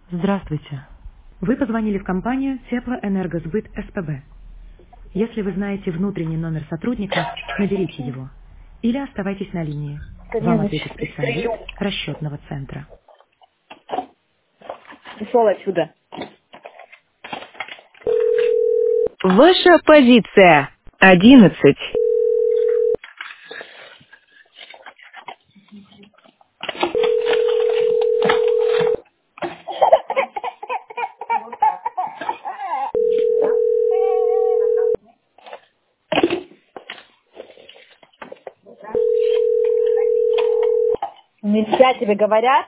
Здравствуйте. Вы позвонили в компанию Теплоэнергосбыт СПБ. Если вы знаете внутренний номер сотрудника, наберите его. Или оставайтесь на линии. Да не Вам за ответит что, специалист пристрелю. расчетного центра. Ушел отсюда. Ваша позиция 11. Нельзя тебе говорят?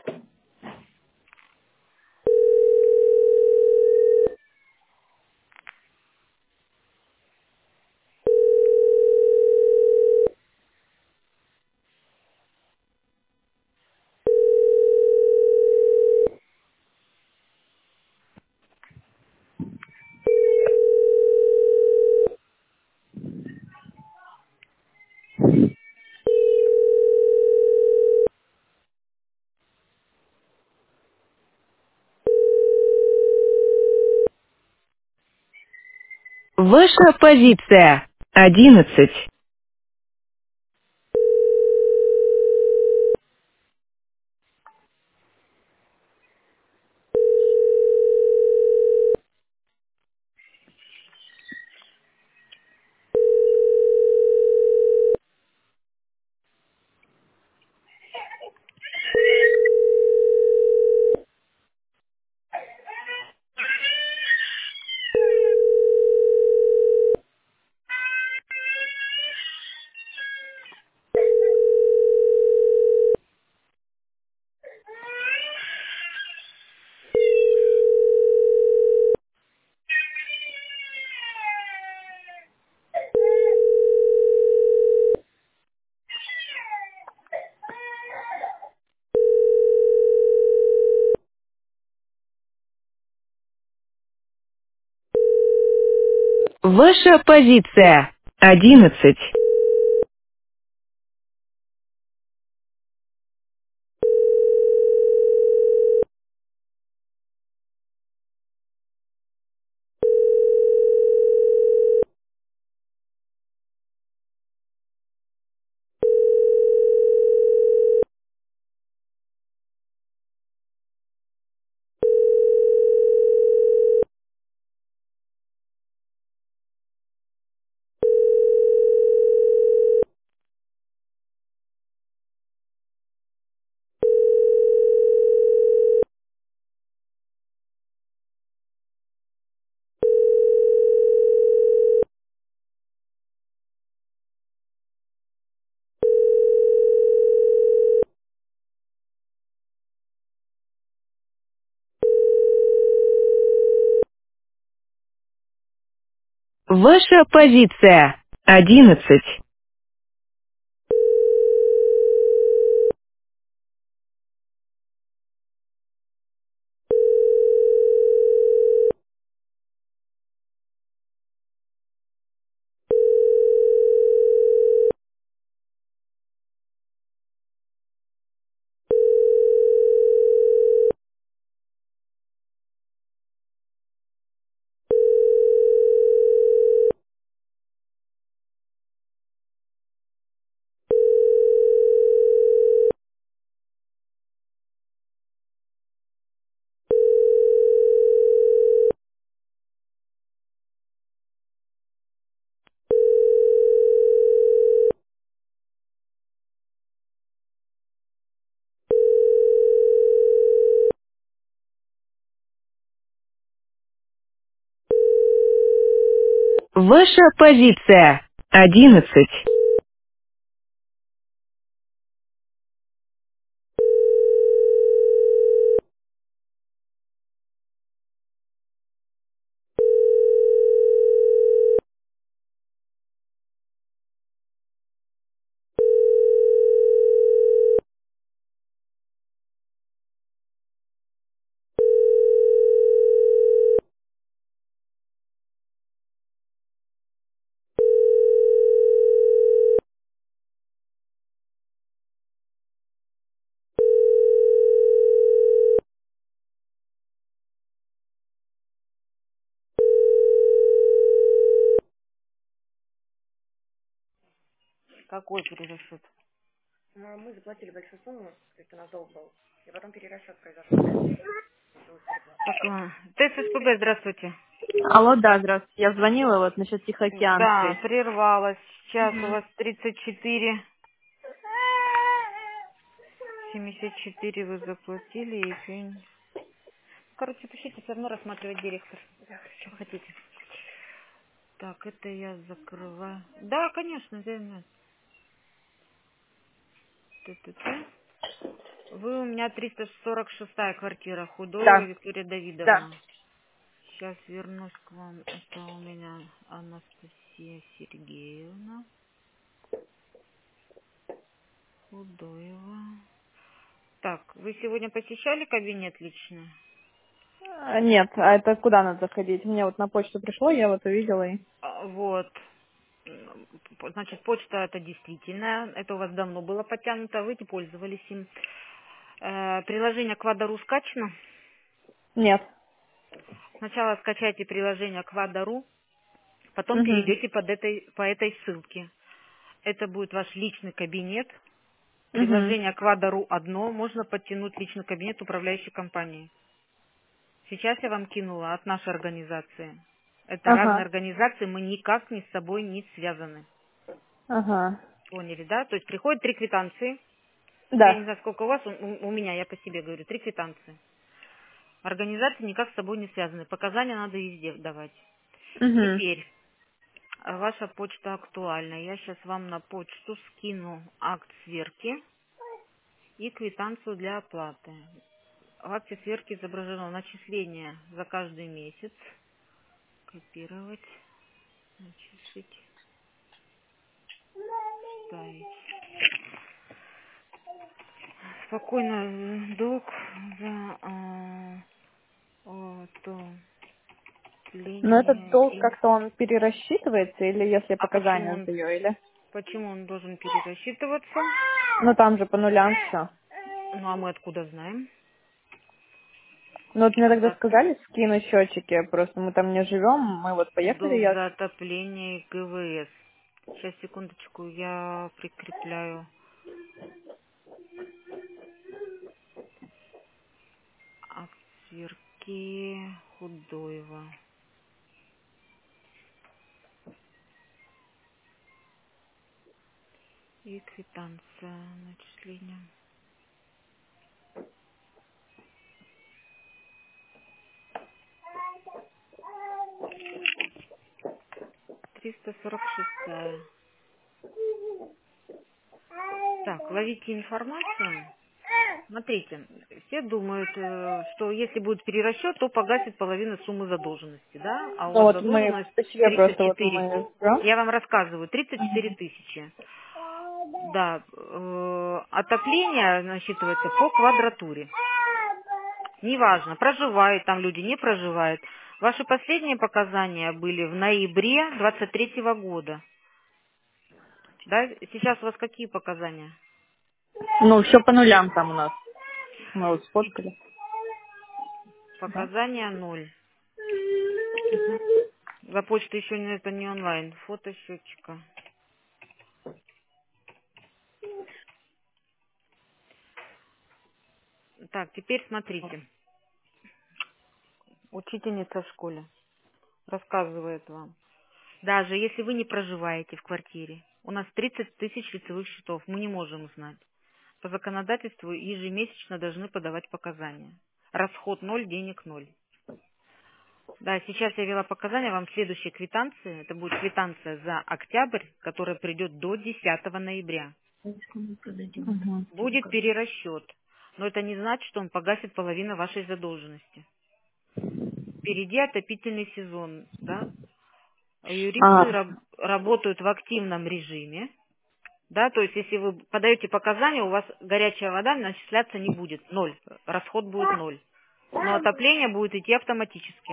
Ваша позиция 11. Ваша позиция 11. Ваша позиция 11. Ваша позиция 11. Какой перерасчет? Мы заплатили большую сумму, то есть у нас долг был, и потом перерасчет произошел. Так, ТЭС СПБ, здравствуйте. Алло, да, здравствуйте. Я звонила вот насчет Да, Тихоокеанской. прервалась. Сейчас у вас 34. 74 вы заплатили, и еще... Короче, пишите, все равно рассматривать директор. Что хотите. Так, это я закрываю. Да, конечно, да. Т-т-т. Вы у меня 346-я квартира, Худоева Да, Виктория да. Давидовна. Сейчас вернусь к вам. Это у меня Анастасия Сергеевна. Худоева. Так, вы сегодня посещали кабинет лично? Нет, а это куда надо заходить? Мне вот на почту пришло, я вот увидела и... Вот. Значит, почта это действительно, это у вас давно было подтянуто, вы не пользовались им. Приложение Квадару скачано. Нет. Сначала скачайте приложение Квадару, потом Угу. перейдете по этой ссылке. Это будет ваш личный кабинет. Угу. Приложение Квадару одно, можно подтянуть личный кабинет управляющей компании. Сейчас я вам кинула от нашей организации. Это разные Ага. организации, мы никак ни с собой не связаны. Ага. Поняли, да? То есть приходят 3 квитанции. Я не Да. знаю, сколько у вас, у меня, я по себе говорю, 3 квитанции. Организации никак с собой не связаны. Показания надо везде давать. Угу. Теперь, ваша почта актуальна. Я сейчас вам на почту скину акт сверки и квитанцию для оплаты. В акте сверки изображено начисление за каждый месяц. Копировать, начислить, ставить. Спокойно, долг за Но этот отопление. долг как-то он перерасчитывается, или если А показания сдаю, или... почему он должен перерасчитываться? Ну там же по нулям все. Ну, а мы откуда знаем? Ну вот мне тогда За, сказали скинуть счетчики, просто мы там не живем, мы вот поехали, долг я... за отопление и ГВС. Сейчас, секундочку, я прикрепляю акт сверки Худоева. И квитанция начисления. 346. Так, ловите информацию. Смотрите, все думают, что если будет перерасчет, то погасит половину суммы задолженности, да? А у Ну вас вот мы задолженность по себе просто вот 34. мы живем. Я вам рассказываю, 34 тысячи. Да, отопление насчитывается по квадратуре. Неважно, проживают там люди, не проживают. Ваши последние показания были в ноябре 23 года. Да? Сейчас у вас какие показания? Ну, все по нулям там у нас. Мы вот сфоткали. Да. Показания 0. За почту еще это не онлайн. Фото счетчика. Так, теперь смотрите. Учительница в школе рассказывает вам. Даже если вы не проживаете в квартире, у нас 30 тысяч лицевых счетов, мы не можем узнать. По законодательству ежемесячно должны подавать показания. Расход 0, денег 0. Да, сейчас я вела показания, вам следующая квитанция, это будет квитанция за октябрь, которая придет до 10 ноября. Угу. Будет перерасчет, но это не значит, что он погасит половину вашей задолженности. Впереди отопительный сезон, да? Юристы А, работают в активном режиме, да, то есть если вы подаете показания, у вас горячая вода начисляться не будет, 0, расход будет 0. Но отопление будет идти автоматически.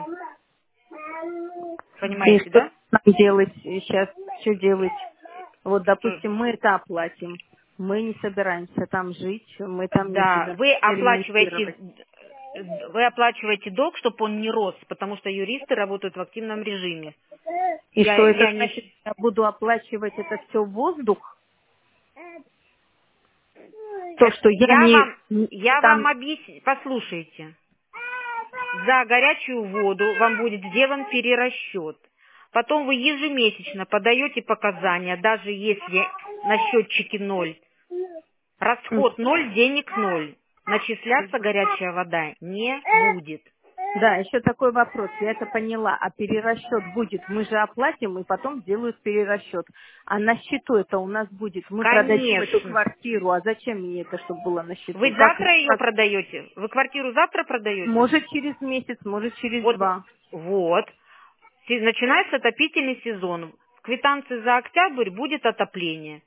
и Понимаете, что да? нам делать сейчас, что делать? Вот, Что? допустим, мы это оплатим. Мы не собираемся там жить, мы там не Да, собираемся ремонтировать. вы оплачиваете долг, чтобы он не рос, потому что юристы работают в активном режиме. И что это Я не... значит? Я буду оплачивать это все в воздух? То, что Я там... вам объясню. Послушайте. За горячую воду вам будет сделан перерасчет. Потом вы ежемесячно подаете показания, даже если на счетчике 0. Расход 0, денег 0. Начисляться горячая вода не будет. Да, еще такой вопрос, я это поняла. А перерасчет будет, мы же оплатим и потом делают перерасчет. А на счету это у нас будет, мы продадим эту Конечно. квартиру, а зачем мне это, чтобы было на счету? Вы завтра ее продаете? Вы квартиру завтра продаете? Может через месяц, может через Вот. 2. Вот. Начинается отопительный сезон. В квитанции за октябрь будет отопление.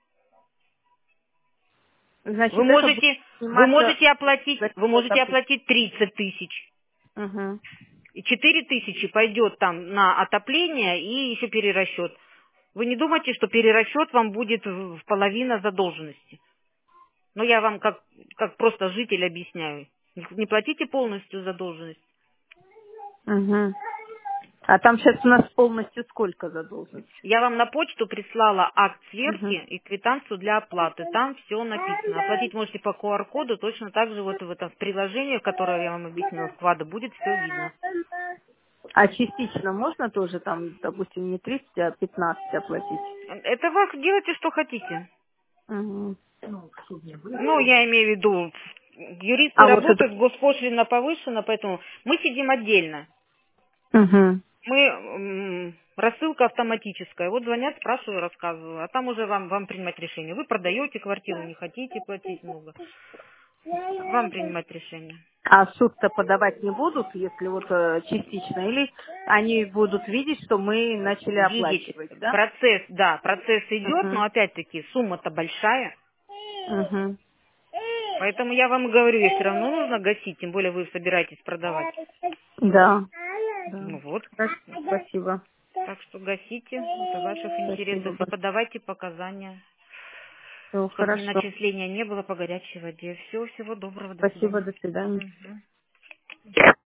Значит, Вы это можете будет оплатить 30 тысяч. Угу. И 4 тысячи пойдет там на отопление и еще перерасчет. Вы не думайте, что перерасчет вам будет в половину задолженности. Но я вам как просто житель объясняю. Не платите полностью задолженность. Угу. А там сейчас у нас полностью сколько задолженность? Я вам на почту прислала акт сверки Угу. и квитанцию для оплаты. Там все написано. Оплатить можете по QR-коду, точно так же вот в этом приложении, которое я вам объяснила, вклада, будет все видно. А частично можно тоже там, допустим, не 30, а 15 оплатить? Это вы делайте, что хотите. Угу. Ну, я имею в виду, юристы А вот это... работают, госпошлина повышена, поэтому мы сидим отдельно. Угу. Мы рассылка автоматическая. Вот звонят, спрашиваю, рассказываю. А там уже вам принимать решение. Вы продаете квартиру, не хотите платить много. Вам принимать решение. А суд-то подавать не будут, если вот частично? Или они будут видеть, что мы начали Видеть оплачивать, да? процесс идет, но Угу. опять-таки сумма-то большая. Угу. Поэтому я вам и говорю, ей все равно нужно гасить, тем более вы собираетесь продавать. Да. Да. Ну вот. Хорошо, спасибо. Так что гасите, это в ваших интересах, и Спасибо. подавайте показания, Все чтобы хорошо. начисления не было по горячей воде. Всего доброго, до Спасибо, свидания. до свидания. Мгм.